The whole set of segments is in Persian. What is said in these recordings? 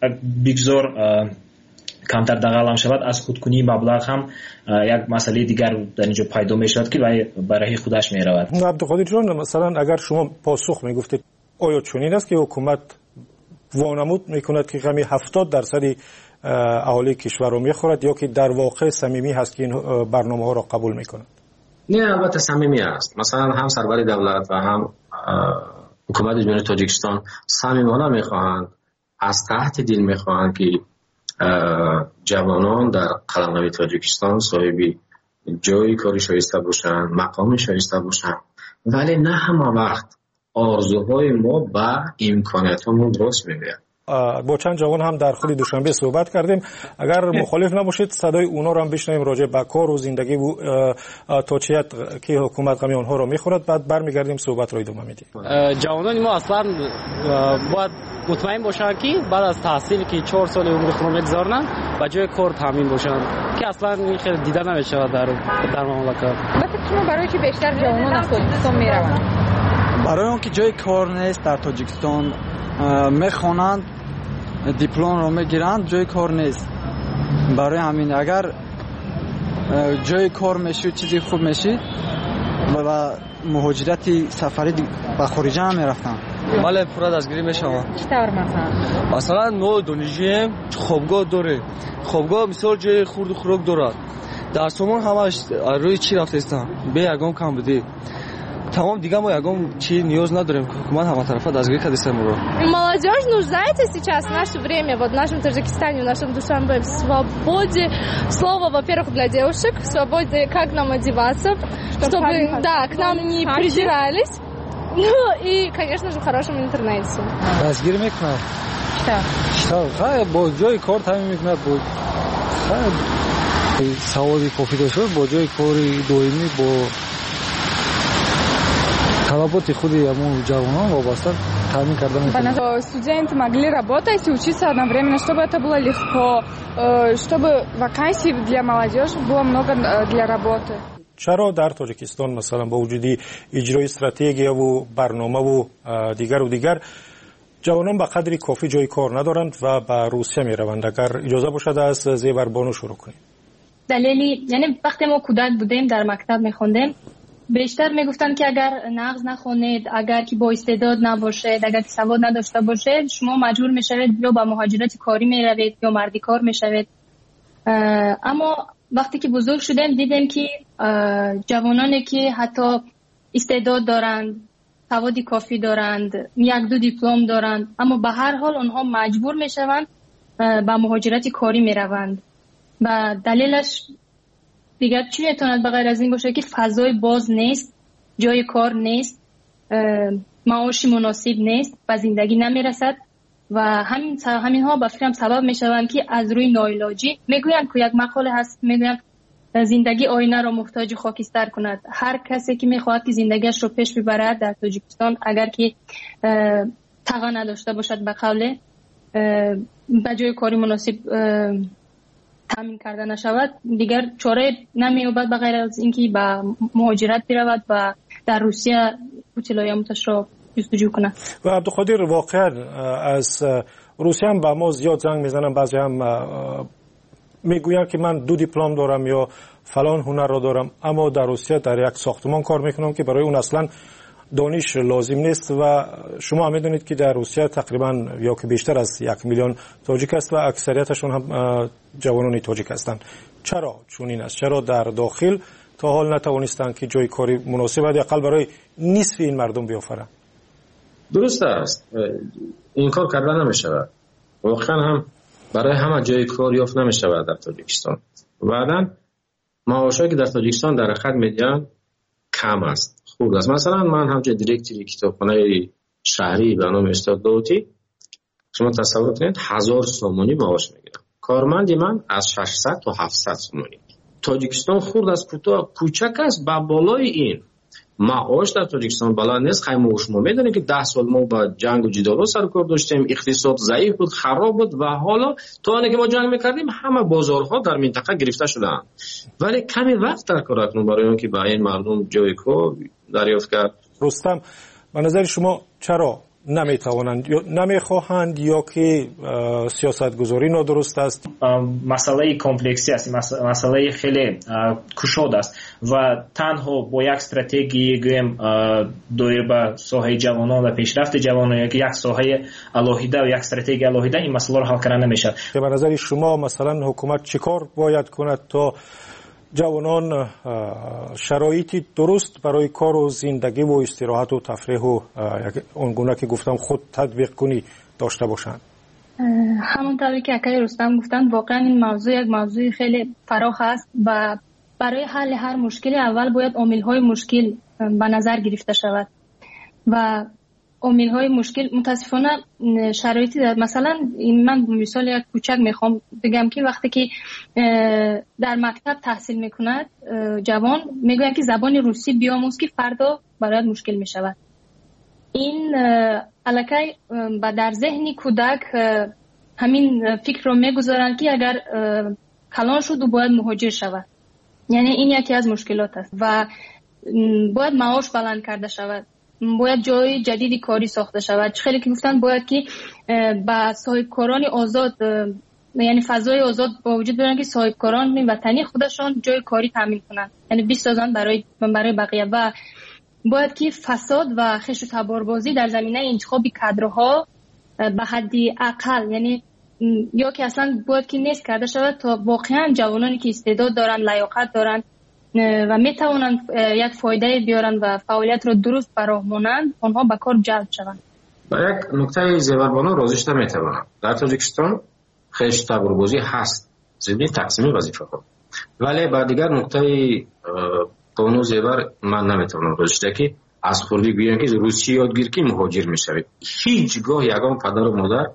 бигзор камтар дағалам шавад, аз худкунии маблағ ҳам як масъалаи дигар дар инҷо пайдо мешавад ки вай ба раҳи худаш меравад. абдуқодир ҷон, масалан агар шумо посух мегуфтед, оё чунин аст ки ҳукумат вонамуд мекунад ки ҳами 70% аҳолии кишварро мехӯрад, ё ки дар воқеъ самимӣ ҳаст ки ин барномаҳоро қабул мекунад? не, албатта самимӣ аст. Масалан ҳам сарвари давлат ва ҳам ҳукумати ҷумҳурии Тоҷикистон самимона мехоҳанд, аз таҳти дил мехоҳанд ки ҷавонон дар қаламнами Тоҷикистон соҳиби ҷойи кори шоиста бошанд, мақоми шоиста бошанд, вале на ҳама вақт орзуҳои мо ба имкониятҳомон рост мегӯяд. با چند جوان هم در خود دوشنبه صحبت کردیم. اگر مخالف نباشید صدای اونا رو هم بشنویم راجع به کار و زندگی و توجیهات که حکومت غمی آنها رو میخورد، بعد برمیگردیم صحبت رو ادامه میدیم. جوانان ما اصلا باید مطمئن باشن که بعد از تحصیل که 4 سال عمر خود رو میگذارن با جای کار تامین باشن که اصلا این خیلی دیده نمیشه در مملکت. مثلا شما برای چی بیشتر جوانان از تاجیکستان میروند؟ برای اون که جای کار نیست در تاجیکستان میخوانند، دیپلم رو میگیرند، جای کار نیست. برای همین اگر جای کار میشید چیزی خوب میشید و مهاجرت سفری به خارج هم میرفتن. بله پورا دستگیری میشم. چطور مثلا نو دانشجویم خوابگاه داره، خوابگاه مثال جای خورد و خوراک دارد. در سامان همش روی چی رفته استم به یگام کم بده. Тамом дига мо ягон чи ниёз надорем ки ҳукумат ҳаматарафа дастгирӣ карда истемро. Молодежь нуждается сейчас в наше время, вот в нашем Таджикистане, в нашем Душанбе, в свободе слова, во-первых, для девушек, в свободе, как нам одеваться, чтобы, да, к нам не придирались, ну и, конечно же, в хорошем интернете. Дастгирӣ мекунад. Что? Хай бо ҷои кор таъмин мекунад, бо саводи кофӣ дошта бо ҷои кори доимӣ, бо талаботи худи ҳамон ҷавонон вобаста таъмин карда мекунад. Студенты могли работать и учиться одновременно, чтобы это было легко, чтобы вакансий для молодежи было много для работы. چرا در تاجیکستان مثلا با وجود اجرای استراتژی و برنامه و دیگر جوانان به قدری کافی جای کار ندارند و به روسیه میروند؟ اگر اجازه باشد از زیور بانو شروع کنیم. دلیلی یعنی وقتی ما کودک بودیم در مکتب میخوندیم بیشتر میگفتن که اگر نقض نخونید، اگر که با استعداد نباشید، اگر که سواد نداشته باشید، شما مجبور میشوید یا با مهاجرت کاری میروید یا مردی کار میشوید. اما وقتی که بزرگ شدیم دیدیم که جوانانی که حتی استعداد دارند، سوادی کافی دارند، 1-2 دیپلم دارند، اما به هر حال آنها مجبور میشوند با مهاجرت کاری میروند. و دلیلش دیگر چی میتواند بغیر از این باشه که فضای باز نیست، جای کار نیست، معاش مناسب نیست و زندگی نمیرسد و همینها به فکرم سبب میشوند که از روی ناعلاجی میگویند که یک مقاله هست میگویند زندگی آینه را محتاج خاکستر کند. هر کسی که میخواهد که زندگیش رو پیش ببرد در تاجیکستان اگر که تقا نداشته باشد به قوله به جای کاری مناسب تامین کرده نشود، دیگر چاره نمی‌یابد بغیر از اینکه به مهاجرت برود و در روسیه اطلاعاتش را جستجو کنه. و عبدالقادر واقعا از روسیه هم با ما زیاد زنگ میزنن، بعضی هم میگوین که من 2 دیپلم دارم یا فلان هنر را دارم، اما در روسیه در یک ساختمان کار میکنم که برای اون اصلا دانش لازم نیست و شما هم میدونید که در روسیه تقریبا یا که بیشتر از 1 میلیون تاجیک است و اکثریتشون هم جوانان تاجیک هستند. چرا چنین است؟ چرا در داخل تا حال نتوانستند که جای کاری مناسب حداقل برای نصف این مردم بیافرند؟ درست است، این کار کرده نمیشود. واقعا هم برای همه جای کار یافت نمیشود در تاجیکستان. بعداً معاشایی که در تاجیکستان در حقیقت میدن کم است، خوب است. مثلا من همچنین دیرکتوری کتابخانه شهری به نام استاد داوطی، شما تصور کنید 1000 سومانی معاش میگیرم. کارمندی من از 600 تا 700 سومانی. تاجیکستان خورد از کوچک است، با بالای این معاش در تاجیکستان بالا نیست. خیلی شما میدونید که 10 سال ما با جنگ و جدال سر کار داشتیم، اقتصاد ضعیف بود، خراب بود و حالا تا آنی که ما جنگ میکردیم همه بازارها در منطقه گرفته شدن. ولی کمی وقت در کار کنیم برای اینکه با این مردم جای کار دریافت کرد. رستم، به نظر شما چرا نمیتوانند یا نمیخواهند یا که سیاستگذاری نادرست است؟ مسئله کمپلکسی است، مسئله خیلی کشاده است و تنها با یک استراتژی گویم دایر به ساحه جوانان و پیشرفت جوانان یک ساحه الهیده و یک استراتژی الهیده این مسئله را حل کردن نمیشه. به نظر شما مثلا حکومت چیکار باید کند تا جوانان شرایطی درست برای کار و زندگی و استراحت و تفریح و اونگونه که گفتم خود تطبیق کنی داشته باشند؟ همونطوری که اکای رستم گفتن واقعا این موضوع یک موضوع خیلی فراخ است و برای حل هر مشکلی اول باید عامل‌های مشکل به نظر گرفته شود و عامل‌های مشکل متاسفانه شرایطی دارد. مثلا من مثال یک کوچک میخوام بگم که وقتی که در مکتب تحصیل میکند جوان میگوید که زبان روسی بیاموز که فردا برایت مشکل میشود. این الکی در ذهن کودک همین فکر رو میگذارند که اگر کلان شد و باید مهاجر شود، یعنی این یکی از مشکلات است و باید معاش بلند کرده شود، باید جای جدیدی کاری ساخته شود. خیلی که گفتن باید که با صاحبکاران آزاد، یعنی فضای آزاد با وجود بیارن که صاحبکاران وطنی خودشان جای کاری تامین کنند، یعنی 20 سازن برای بقیه و باید که فساد و خش و تباربازی در زمینه انتخاب کادرها به حد اقل، یعنی یا که اصلا باید که نیست کرده شود تا واقعا جوانانی که استعداد دارن، لیاقت دارن و میتوانند یک فایده بیارن و فعالیت رو درست فراهمونند، آنها به کار جلب شوند. با یک نکته زیوربانا رازش نمیتوانم. در تاجیکستان خش تباربازی هست، ضمن تقسیم وظیفه ها، ولی با دیگر نکته قانون زیور من نمیتوانم رازش که از خوردی بیان که روسی یادگیر که مهاجر میشوید. هیچگاه یگان پدر و مادر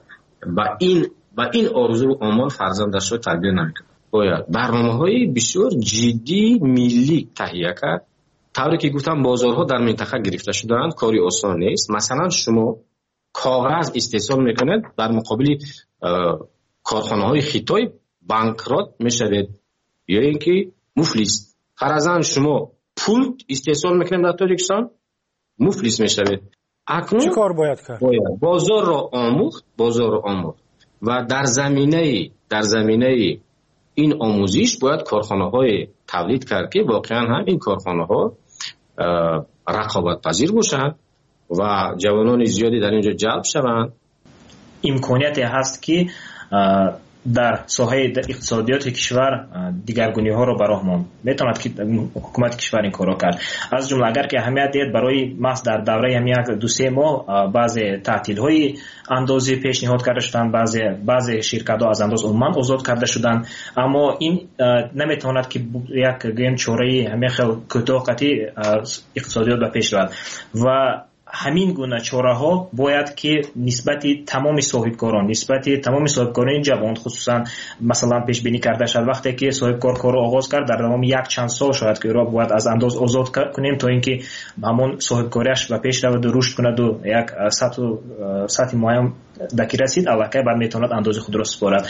با این آرزو و آمال فرزندش رو تربیت نمیکنه. باید برنامه‌های بسیار جدی ملی تهیه کرد. طوری که گفتم بازارها در منطقه گرفته شده‌اند، کاری آسان نیست. مثلا شما کاغذ استحصال میکنید، در مقابل کارخانه‌های خیتای بانکرات میشوید یا اینکه مفلس. فرضاً شما پول استحصال میکنید در تاجیکستان، مفلس میشوید. اکنون چه کار باید کرد؟ باید بازار را آموخت و در زمینه این آموزش باید کارخانه‌های تولید کرد که واقعا هم این کارخانه‌ها رقابت پذیر باشند و جوانان زیادی در اینجا جلب شوند. امکانیتی هست که در ساحه اقتصادیات کشور دیگرگونی ها رو براهمان میتواند که حکومت کشور این کارو کرد. از جمله اگر که اهمیت دید برای محض در دوره هم یک 2-3 ماه بعضی تعطیل های اندازی پیشنهاد کرده شدن، بعضی شرکت ها از انداز عموما آزاد کرده شدن، اما این نمیتواند که یک گیم چوره همه خیلی کوتاهی اقتصادیات به پیش رود و همین گونه چاره ها باید که نسبت تمام صاحبکاران جوان خصوصا مثلا پیش بینی کرده شد. وقتی که صاحبکار کار رو آغاز کرد در دوام یک چند سال شاید که را باید از انداز آزاد کنیم تا اینکه همون صاحبکاریش به پیش رود و رشد کند و یک سطح معین دکی رسید، البته بعد میتواند انداز خود را سپارد.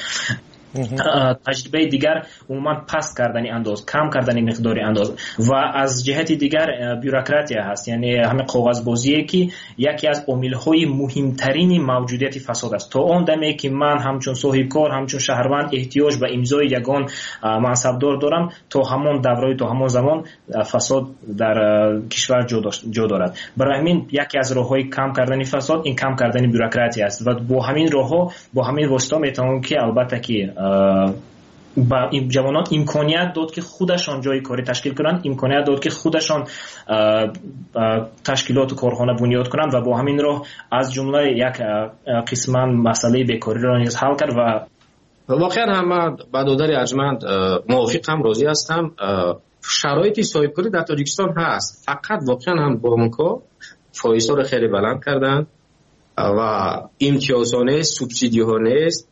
تجربه دیگر عموما پست کردن انداز، کم کردن مقدار انداز و از جهت دیگر بیروکراسی هست، یعنی همه کاغذبازی که یکی از عامل‌های مهمترین موجودیت فساد است. تا اون دمی که من همچون صاحبکار، همچون شهروند احتیاج به امضای یگان منصبدار دارم، تا همون دوره تا همون زمان فساد در کشور جا دارد. برای همین یکی از راه‌های کم کردن فساد این کم کردن بیروکراسی است و با همین راه‌ها با همین واسطه میتونم که البته که با این جوانان امکانیت داد که خودشان جای کاری تشکیل کنند، امکانیت داد که خودشان تشکیلات و کارخانه بنیاد کنند و با همین راه از جمله یک قسم مسئله بیکاری را نیز حل کرد. و واقعا هم برادر ارجمند موافقم، راضی هستم. شرایط صاحبکاری در تاجیکستان هست، فقط واقعا هم بانک‌ها فایزها رو خیلی بلند کردن و امتیازها نیست، سوبسیدی ها نیست.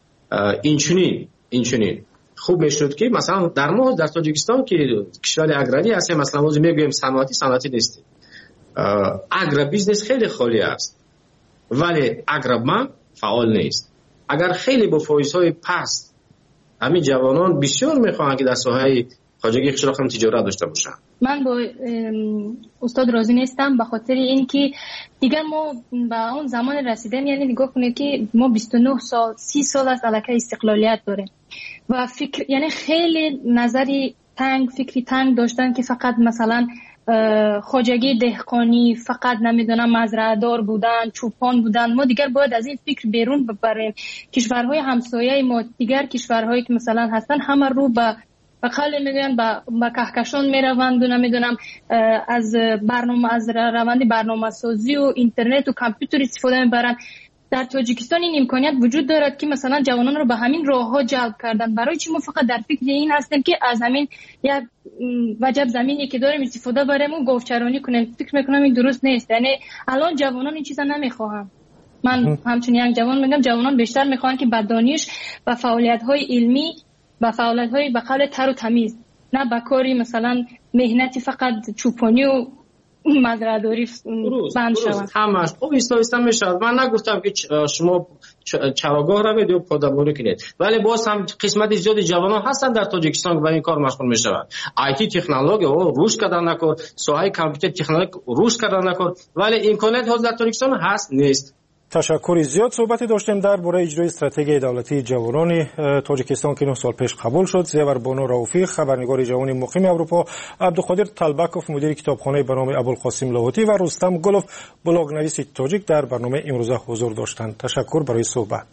این چنین خوب میشد که مثلا در ما در تاجیکستان که کشور اگراری هست، مثلا ما میگیم صنعتی نیست، اگرا بیزنس خیلی خالی است ولی اگرا فعال نیست. اگر خیلی با فایزهای پست همین جوانان بسیار میخواهند که در ساحه خواجگی قشلاق هم تجارت داشته باشند من با استاد راضی نیستم به خاطر اینکه دیگر ما به اون زمان رسیدیم. یعنی نگاه کنید که ما 29 سال 30 سال از علاقه استقلالیت داریم و فکر یعنی خیلی نظری تنگ فکری تنگ داشتن که فقط مثلا خواجگی دهقانی فقط نمیدونم مزرعه‌دار بودن چوپان بودن. ما دیگر باید از این فکر بیرون ببریم. کشورهای همسایه ما دیگر کشورهایی که مثلا هستن همه رو به قول میگن با کهکشان میروند و نمیدونم از روند برنامه سازی و اینترنت و کامپیوتر استفاده میبرن. در تاجیکستان این امکانیت وجود دارد که مثلا جوانان رو به همین راهها جلب کردن. برای چی ما فقط در فکر این هستیم که از همین یک وجب زمینی که داریم استفاده بریم و گاوچرانی کنیم؟ فکر میکنم این درست نیست. یعنی الان جوانان این چیزا نمیخواهن. من همچنین یک جوان میگم جوانان بیشتر میخوان که با دانش و فعالیت‌های علمی و فعالیت‌های به قول تر و تمیز، نه با کاری مثلا مهنتی فقط چوپانی و مزرعه‌داری بند شود. همش خب ایستا میشود. من نگفتم که شما چراگاه روید یا پادباری کنید، ولی باز هم قسمت زیادی جوانان هستن در تاجیکستان به این کار مشغول میشوند. آیتی تکنولوژی روش کردن نکن، ساحه کامپیوتر تکنولوژی روش کردن نکن، ولی امکانات ها در تاجیکستان هست نیست. تشکر. زیاد صحبتی داشتیم درباره اجرای استراتژی دولتی جوانان تاجیکستان که 9 سال پیش قبول شد. زیور بانو رؤوفی، خبرنگار جوان مقیم اروپا، عبدالقادر طلبکوف، مدیر کتابخانه برنامه ابوالقاسم لاهوتی و رستم گلوف، بلاگ‌نویس تاجیک در برنامه امروزه حضور داشتند. تشکر برای صحبت.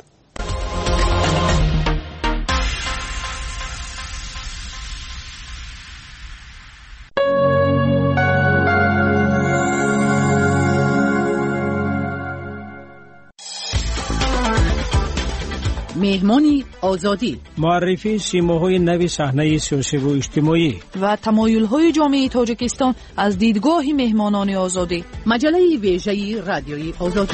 مهمانی آزادی، معرفی سیماهای نوی صحنه سیاسی و اجتماعی و تمایل‌های جامعه تاجیکستان از دیدگاه مهمانان آزادی. مجله ویژه رادیوی آزادی.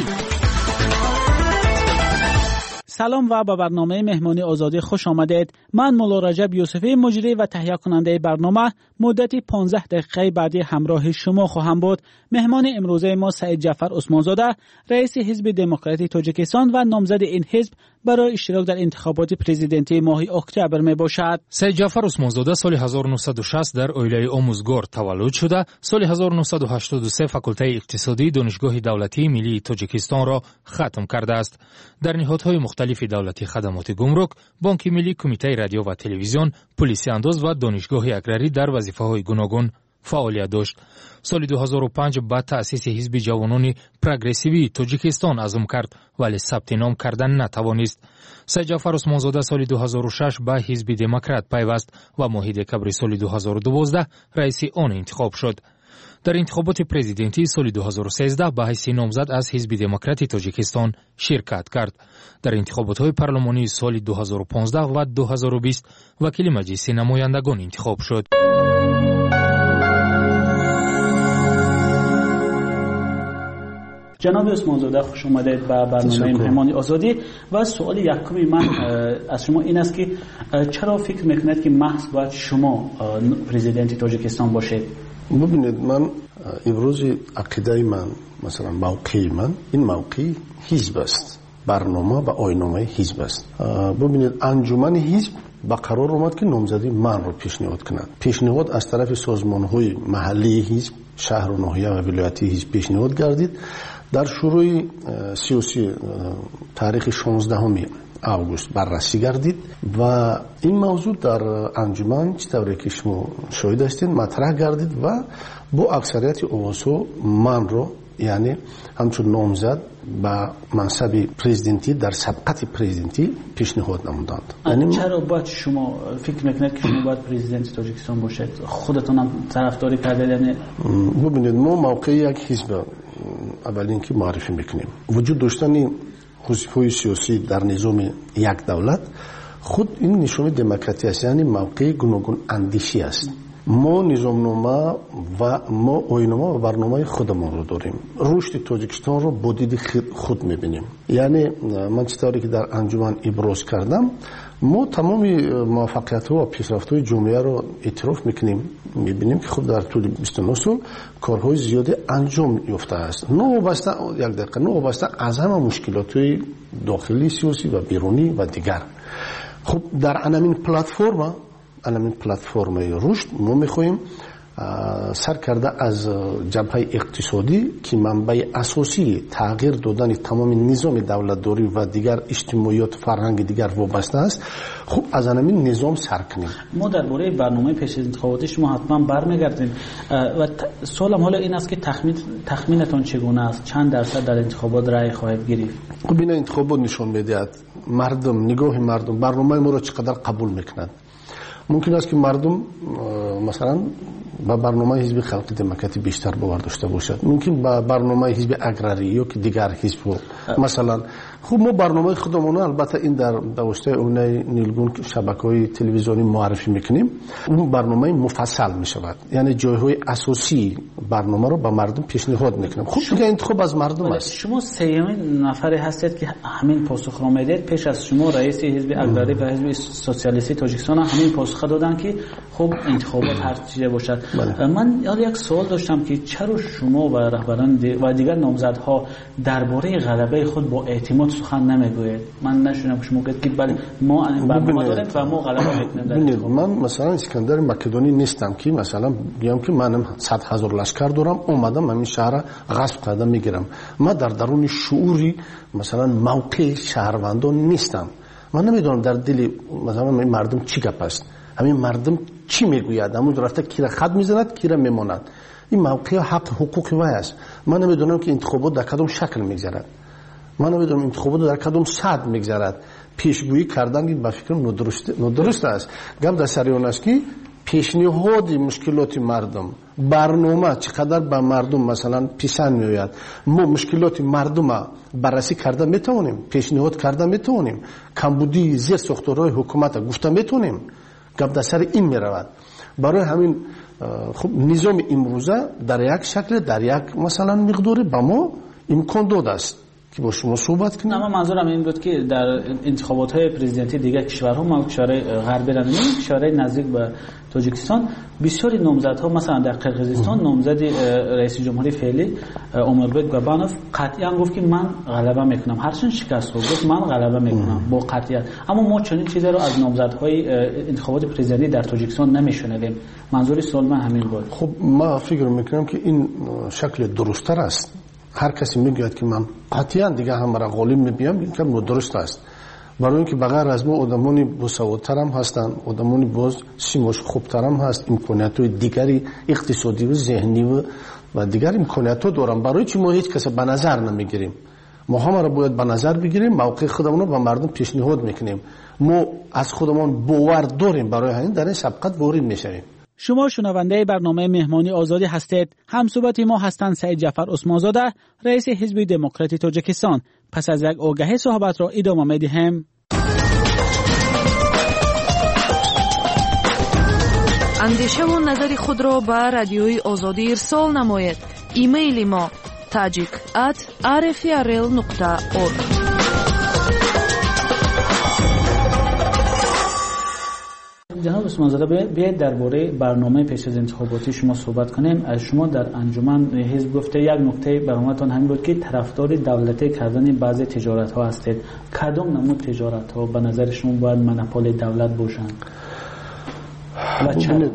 سلام و به برنامه مهمانی آزادی خوش آمدید. من مولا رجب یوسفی مجری و تهیه کننده برنامه مدتی 15 دقیقه بعدی همراه شما خواهم بود. مهمان امروزه ما سعید جعفر عثمانزاده، رئیس حزب دموکراتی تاجیکستان و نامزد این حزب برای اشتراک در انتخابات پرزیدنتی ماه اکتبر می باشد. سعید جعفر عثمانزاده سال 1960 در اویلای آموزگار تولد شده. سال 1983 فاکولته اقتصادی دانشگاه دولتی ملی تاجیکستان را ختم کرده است. در نهادهای مختلف دولتی خدمات گمرک، بانک ملی، کمیته رادیو و تلویزیون، پلیس انداز و دانشگاه اگرری در وظیفه‌های گوناگون فعالیت داشت. سال 2005 بعد تأسیس حزب جوانان پروگرسیوی تاجیکستان عزم کرد ولی ثبت نام کردن نتوانست. سعید جعفر عثمانزاده سال 2006 به حزب دموکرات پیوست و ماه دکمبر سال 2012 رئیس آن انتخاب شد. در انتخابات پرزیدنتی سال 2013 به حیث نامزد از حزب دموکراتی تاجیکستان شرکت کرد. در انتخابات پارلمانی سال 2015 و 2020 وکیل مجلس نمایندگان انتخاب شد. جناب عثمانزاده خوش آمدید به برنامه مهمانی آزادی. و سوال یکمی من از شما این است که چرا فکر میکنید که محض باید شما پرزیدنت تاجیکستان باشید؟ ببینید، من امروز عقیده من، مثلا موقع من، این موقع حزب است، برنامه و آیین‌نامه حزب است. ببینید، انجمن حزب با قرار اومد که نامزدی من رو پیشنهاد کند. پیشنهاد از طرف سازمان‌های محلی حزب، شهر و ناحیه و ولایتی حزب پیشنهاد گردید. در شروع سیاسی تاریخ 16 اوگوست بررسی گردید و این موضوع در انجمن چطوری که شما شاهد هستید مطرح گردید و با اکثریت اواسو من رو، یعنی همچون نامزد به منصب پرزیدنتی در سبقت پرزیدنتی پیشنهاد نمودند. یعنی چرا باید شما فکر میکنید که شما باید پرزیدنت تاجیکستان باشید؟ خودتون هم طرفداری کردید؟ یعنی ببینید، ما موقع یک حزب اولین که معرفی میکنیم وجود داشتن حزب‌های سیاسی در نظام یک دولت خود این نشون دموکراسی است، یعنی موقع گوناگون اندیشی است. ما نظامنامه و ما آیین‌نامه و برنامه خودمون رو داریم. رشد تاجیکستان رو با دید خود میبینیم. یعنی من چطوری که در انجمن ابراز کردم، ما تمام موفقیت ها و پیشرفت های جامعه رو اعتراف میکنیم، میبینیم که خود در طول 29 سال کارهای زیادی انجام یافته است. نوابسته از همه مشکلات های داخلی سیاسی و بیرونی و دیگر. خب در همین پلتفرم رشد ما میخواهیم سر کرده از جبهه اقتصادی که منبع اساسی تغییر دادن تمام نظام دولتداری و دیگر اجتماعیات فرهنگ دیگر وابسته است. خب از همین نظام سر کنیم. ما درباره برنامه پیش از انتخاباتی شما حتما برمیگردیم و سوالم حالا این است که تخمینتون چگونه است؟ چند درصد در انتخابات رأی خواهد گرفت؟ خب این انتخابات نشون میدهد مردم، نگاه مردم برنامه ما را چقدر قبول میکنند. ممکن است که مردم مثلا با برنامه حزب خلق دموکراتی بیشتر باور داشته باشد، ممکن با برنامه حزب اگراری یا که دیگر حزب مثلا. خب ما برنامه خودمون البته این در دوسته اون نیلگون شبکه‌های تلویزیونی معرفی میکنیم، اون برنامه مفصل میشود، یعنی جایهای اساسی برنامه رو به مردم پیشنهاد میکنیم. خب دیگه انتخاب از مردم است. شما سومین نفری هستید که همین پاسخ را میدید. پیش از شما رئیس حزب اگراری و حزب سوسیالیستی تاجیکستان همین پاسخ دادن که خب انتخابات هر چیزی باشد. من یک سوال داشتم که چرا شما و رهبران و دیگر نامزدها درباره غلبه خود با اعتماد سخن نمیگوید؟ من نشونم شما گفت که بله ما برنامه داریم و ما غلبه میکنیم. من مثلا اسکندر مقدونی نیستم که مثلا بیام که منم 100,000 لشکر دارم اومدم همین شهر غصب کردم میگیرم. من در درون شعوری مثلا موقع شهروندان نیستم. من نمیدونم در دل مثلا مردم چی گپ است، همین مردم چی میگوید، همون رفته کیره خط میزند کیره میماند. این موقع حق حقوق وای است. من نمیدونم که انتخابات در کدام شکل میگذرد، من نمیدونم انتخابات در کدام سطح میگذرد. پیشگویی کردن این به فکر ندرست است. گپ در سر اون است که پیشنهاد مشکلات مردم، برنامه چقدر به مردم مثلا پیشن میآید، ما مشکلات مردم بررسی کرده میتونیم، پیشنهاد کرده میتونیم، کمبودی زیر ساختارهای حکومت گفته میتونیم. گپ در سر این میرود. برای همین خب نظام امروزه در یک شکل در یک مثلا مقداری به ما امکان داده است که با شما صحبت کنیم. نه، منظورم این بود که در انتخابات پرزیدنتی دیگر کشورها، ما کشورهای غربی را نمی‌بینیم، کشورهای نزدیک به تاجیکستان بسیاری نامزدها، مثلا در قرقیزستان نامزد رئیس جمهوری فعلی اومربک گابانوف قطعا گفت که من غلبه میکنم، هرچند شکست خورد گفت من غلبه میکنم با قطعیت. اما ما چنین چیزی رو از نامزدهای انتخابات پرزیدنتی در تاجیکستان نمیشنیدیم. منظور سوال من همین بود. خب ما فکر میکنم که این شکل درست‌تر است. هر کسی میگوید که من قطعا دیگه هم را غالب میبینم، این کار درست است. برای اینکه بغیر از ما آدمانی باسوادتر هم هستند، آدمانی باز سیماش خوبتر هم هست، امکانیت‌های دیگری اقتصادی و ذهنی و دیگر امکانیت‌ها دارن. برای چی ما هیچ کس به نظر نمیگیریم؟ ما هم را باید به نظر بگیریم، موقع خودمون رو به مردم پیشنهاد میکنیم. ما از خودمون باور داریم، برای همین در این سبقت وارد میشویم. شما شنونده برنامه مهمانی آزادی هستید. همصحبت ما هستند سعید جعفر عثمانزاده، رئیس حزب دموکراتی تاجیکستان. پس از یک آگهی صحبت را ادامه می‌دهیم. اندیشه و نظر خود را به رادیوی آزادی ارسال نمایید. ایمیل ما tajik@rfrl.org. جناب عثمانزاده، بیاید درباره برنامه پیش از انتخاباتی شما صحبت کنیم. شما در انجمن حزب گفته یک نکته برنامه‌تان همین بود که طرفدار دولتی کردن بعضی تجارت‌ها هستید. کدام نمود تجارت‌ها به نظر شما باید مونوپول دولت باشند و چرا؟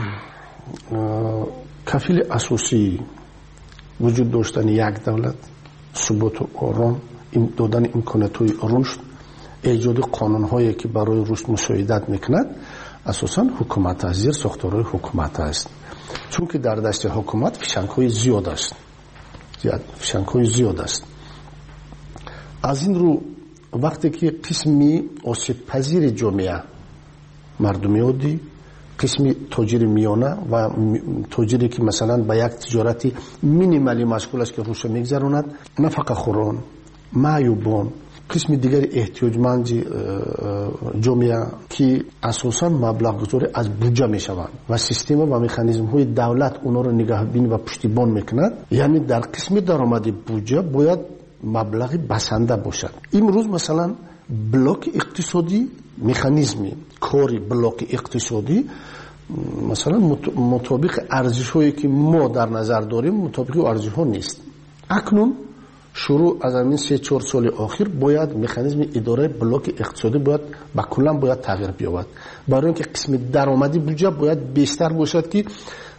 کفیل اساسی وجود داشتن یک دولت، ثبات و آرام، دادن امکانات‌های رشد، ایجاد قانون‌هایی که برای رشد مساعدت می‌کند، اساساً حکومت است، زیر ساختارهای حکومت است. چون که در دست حکومت فشنگ‌های زیاد است، فشنگ‌های زیاد است. از این رو وقتی که قسمی آسیب پذیر جامعه، مردمی عادی، قسمی تاجر میانه و تاجری که مثلا با یک تجارتی مینیمالی مشغول است که روش میگذراند، نفقه خوران، معیوبان، قسم دیگر احتیاجمند جامعه که اساساً مبلغ گذاری از بودجه میشوند و سیستم و مکانیزم های دولت اونا رو نگهبانی و پشتیبان میکند. یعنی در قسم درآمد بودجه باید مبلغی بسنده باشد. امروز مثلا بلاک اقتصادی، مکانیزم کاری بلاک اقتصادی مثلا مطابق ارزش هایی که ما در نظر داریم مطابق ارزش ها نیست. اکنون شروع از همین 3-4 سال آخر باید مکانیزم اداره بلاک اقتصادی باید با کلا باید تغییر بیابد، برای اینکه قسم درآمدی بودجه باید بیشتر باشد که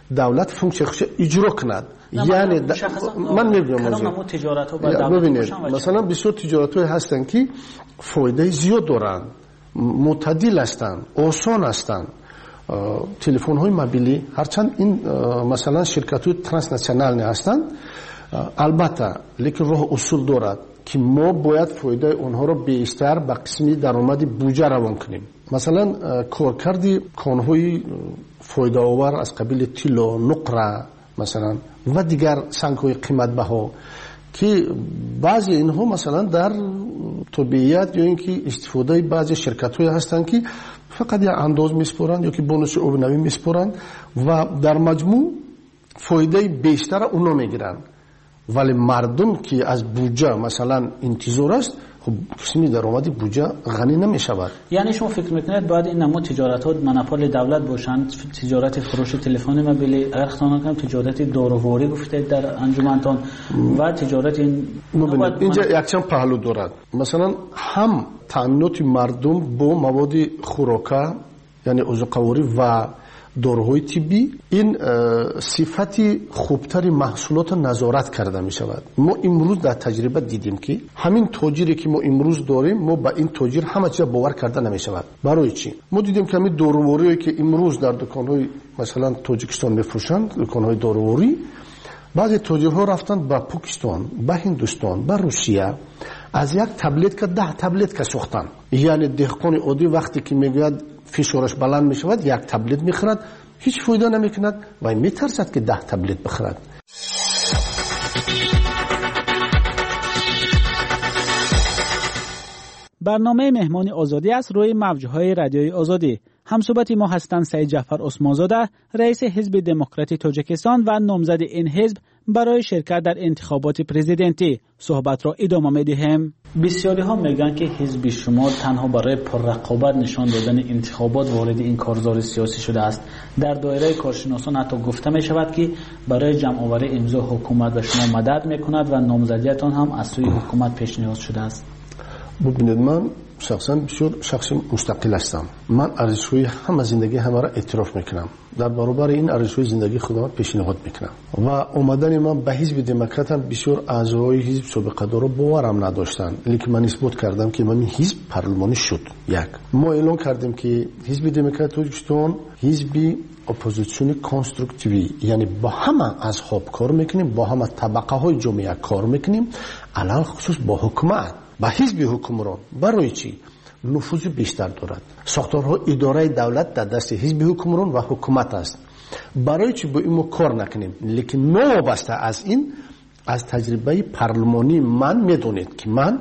دولت فونکسیون خودش اجرا کند. یعنی من میگم ببینید مثلا بسیار تجارت‌های هستن که فایده زیاد دارن، معتدل هستن، آسان هستن. تلفن‌های موبیلی هرچند این مثلا شرکت‌های ترانسنشنال هستن، البته لیکن راه اصول دارد که ما باید فایده اونها رو بیشتر به قسمی درآمد بودجه روان کنیم. مثلا کارکردی کان‌های فایده آور از قبیل طلا، نقره مثلا و دیگر سنگ‌های قیمت بها که بعضی اینها مثلا در طبیعت یا اینکه استفاده بعضی شرکت‌های هستند که فقط یک انداز میسپرند یا که بونوس اوبنوی میسپرند و در مجموع فایده بیشتر اونا میگیرن، ولی مردم که از بودجه مثلا انتظار است خب قسمی درآمد بودجه غنی نمیشود. یعنی شما فکر میکنید باید این نمود تجارت‌ها مونوپول دولت باشند، تجارت فروش تلفن موبیلی، اگر خواهان کنم تجارت داروواری گفتید در انجمنتان و تجارت اینجا یک چند پهلو دارد. مثلا هم تامینات مردم با مواد خوراکه یعنی عضوقواری و داروهای طبی این صفتی خوبتری محصولات نظارت کرده می شود. ما امروز در تجربه دیدیم که همین تاجری که ما امروز داریم ما با این تاجر همه چیز باور کرده نمی شود. برای چی؟ ما دیدیم که همین داروواری که امروز در دکان‌های مثلا تاجیکستان می‌فروشند، دکان‌های داروواری، بعضی تاجرها رفتند به پاکستان، به هندوستان، به روسیه از یک تبلت که 10 تبلت که ساختن. یعنی دهقان عادی وقتی که میگوید فشارش بلند می شود یک تبلت میخورد، هیچ فایده نمی کند و میترسد که 10 تبلت بخورد. برنامه مهمانی آزادی است روی موج‌های رادیوی آزادی. همصحبت ما هستند سعید جعفر عثمانزاده، رئیس حزب دموکراتی تاجیکستان و نامزد این حزب برای شرکت در انتخابات پرزیدنتی. صحبت را ادامه می‌دهیم. بسیاری ها میگن که حزب شما تنها برای پررقابت نشان دادن انتخابات وارد این کارزار سیاسی شده است. در دایره کارشناسان حتی گفته می شود که برای جمع آوری امضا حکومت به شما مدد میکند و نامزدیتان هم از سوی حکومت پیشنهاد شده است. ببینید من شخصا بسیار شخص مستقل هستم. من ارزش‌های همه زندگی همه را اعتراف میکنم. در برابر این ارزش‌های زندگی خودم پیشنهاد میکنم و اومدن من به حزب دموکرات بسیار اعضای حزب سابقه دارا باورم نداشتن، لیکن من اثبات کردم که من حزب پارلمانی شد. یک ما اعلان کردیم که حزب دموکرات تاجیکستان حزب اپوزیسیون کنستروکتیوی، یعنی با همه اصحاب کار میکنیم، با همه طبقه های جامعه کار میکنیم، علل خصوص با حکومت با حزب حکمران. برای چی؟ نفوذ بیشتر دارد. ساختارها اداره دولت در دست حزب حکمران و حکومت است. برای چی با این ما کار نکنیم؟ لیکن نوابسته از این، از تجربه پارلمانی من میدونید که من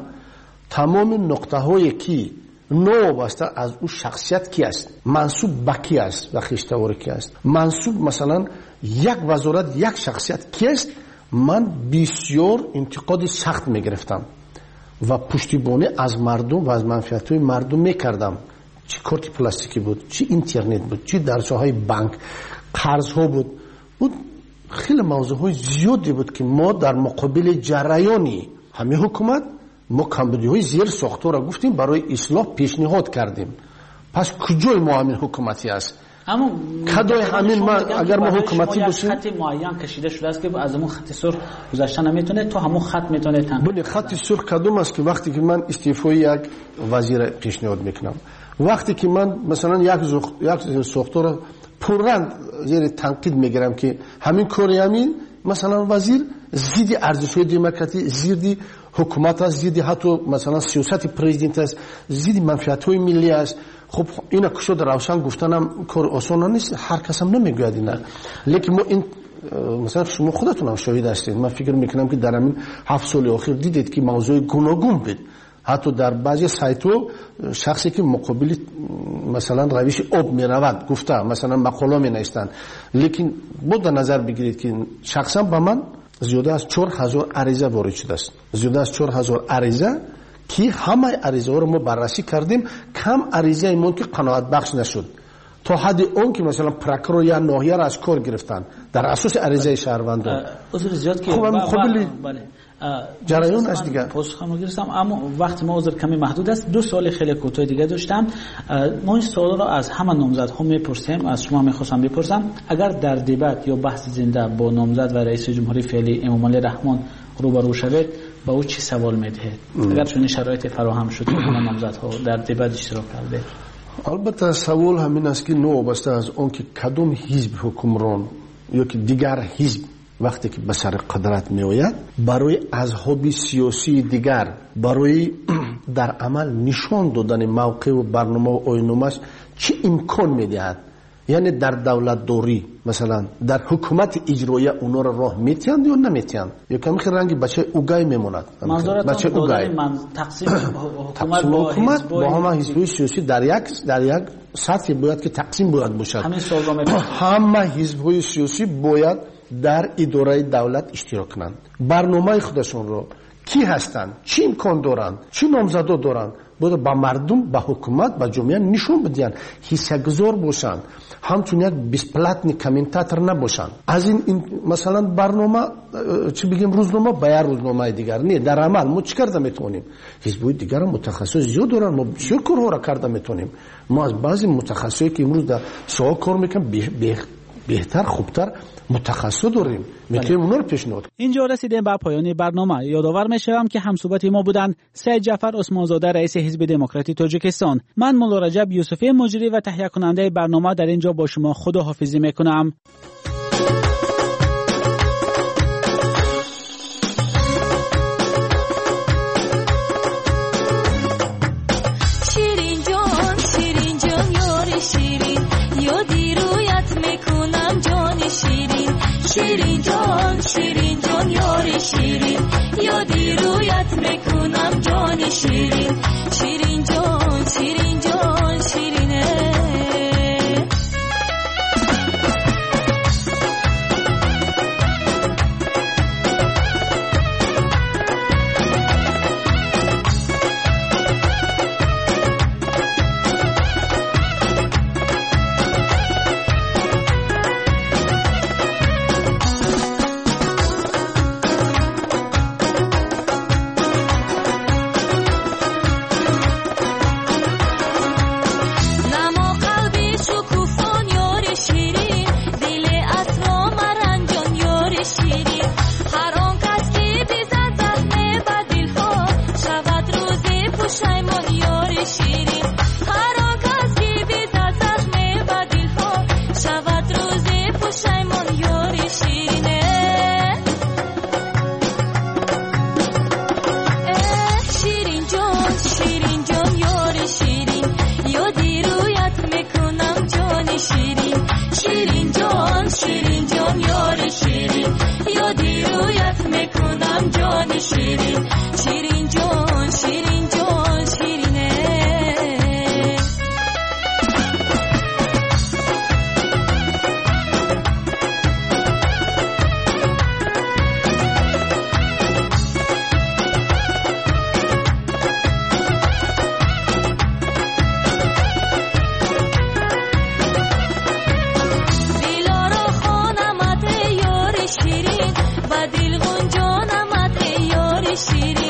تمام نقطه هایی که نوابسته از او شخصیت کی است، منصوب به کی است و خیشتوار کی است، منصوب مثلا یک وزارت یک شخصیت کی است، من بسیار انتقاد سخت میگرفتم و پشتیبانی از مردم و از منفعت‌های مردم میکردم. چی کارت پلاستیکی بود، چی اینترنت بود، چی درس‌های بانک، قرض‌ها بود خیلی موضوع‌های زیادی بود که ما در مقابل جریانی همه حکومت ما کمبودی‌های زیر ساختار را گفتیم برای اصلاح پیشنهاد کردیم. پس کجای ما همین حکومتی است؟ اما کدای همین ما اگر ما حکومتی باشیم خط معین کشیده شده است که از همون خط سرخ گذشته نمیتونه، تو همون خط میتونه بله. خط سرخ کدوم است که وقتی که من استعفای یک وزیر پیشنهاد میکنم، وقتی که من مثلا یک ساختار پررنگ زیر تنقید میگیرم که همین کاری همین مثلا وزیر ضد ارزش‌های دموکراتی، ضد حکومت است، ضد حتی مثلا سیاست پرزیدنت است، ضد منفعت‌های ملی است، خب اینا که شد روشن گفتنم کار آسان نیست، هر کس هم نمیگوید اینا. لیکن ما این مثلا شما خودتون هم شاهد هستید. من فکر میکنم که در همین 7 سال اخیر دیدید که موضوع گوناگون بود. حتی در بعضی سایت‌ها شخصی که مقابل مثلا روش آب میرود گفته مثلا مقاله مینویسند، لیکن بود در نظر بگیرید که شخصا به من زیاده از 4000 عریضه وارد شده است. زیاده از 4000 عریضه که همه عریضه ها رو ما بررسی کردیم، کم عریضه ایمون که قناعت بخش نشد تا حد اون که مثلا پراکرور یا ناحیه را از کار گرفتن در اساس عریضه شهروندان. عذر زیاد که بله جریانش دیگه پاسخم رو گرفتم، اما وقت ما عذر کمی محدود است. 2 سال خیلی کوتاه دیگه داشتم. ما این سوال را از همه نامزدها میپرسیم، از شما میخواستم بپرسم اگر در دیبات یا بحث زنده با نامزد و رئیس جمهوری فعلی امامعلی رحمان روبرو شوید با او چی سوال میدهید اگر چون شرایط فراهم شد که همه نامزدها در دیبات اشتراک کرده؟ البته سوال همین است که وابسته از اون که کدوم حزب حکمران یا که دیگر حزب وقتی که به سر قدرت می آید برای اصحاب سیاسی دیگر برای در عمل نشان دادن موقع و برنامه و آیین‌نامه‌اش چه امکان میدهد. یعنی در دولت دوری مثلا در حکومت اجرایی اونا را راه میتیند یا نمیتیند یا کمی خیلی رنگی بچه اوگای میموند. بچه اوگای تقسیم حکومت با همه حزب‌های سیاسی در یک سطحی باید که تقسیم باید باشد. همه حزب‌های سیاسی باید در اداره دولت اشتراک کنند. برنامه خودشون رو کی هستند، چی امکان دارند، چی نامزدا دارند باید با مردم، با حکومت، با جامعه نشون بدن، حصه‌گذار باشن، همچون یک بیسپلاتنی کامنتاتور نباشن. از این مثلا برنامه چی بگیم روزنامه با روزنامه دیگر نه، در عمل ما چی کرده میتونیم؟ حزب‌های دیگر متخصص زیاد دارن، ما بسیار کارها را کرده میتونیم. ما از بعضی متخصصی که امروز در سوال کار میکنن بهتر خوبتر متخصص داریم، میتونیم اونا رو پیشنهاد. اینجا رسیدیم به پایان برنامه. یادآور میشم که همصحبت ما بودند سید جعفر عثمانزاده رئیس حزب دموکراتی تاجیکستان، من مولا رجب یوسفی مجری و تهیه کننده برنامه در اینجا با شما خداحافظی میکنم. شیرین جان یاری شیرین یادی رویت میکنم جان شیرین شیرین جان شیرینه شیرین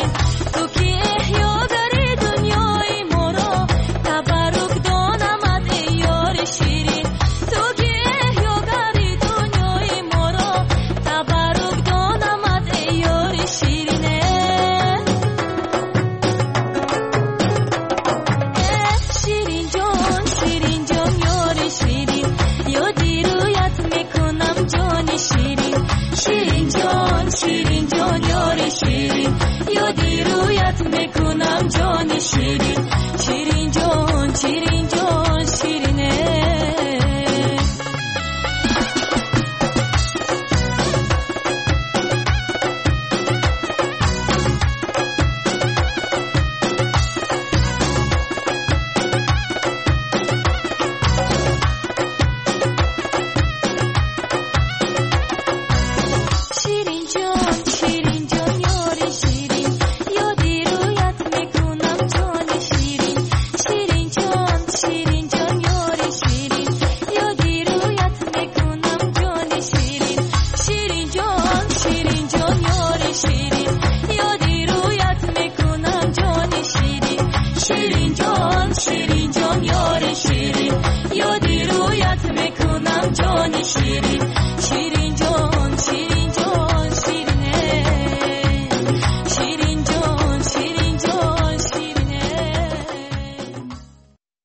جان یار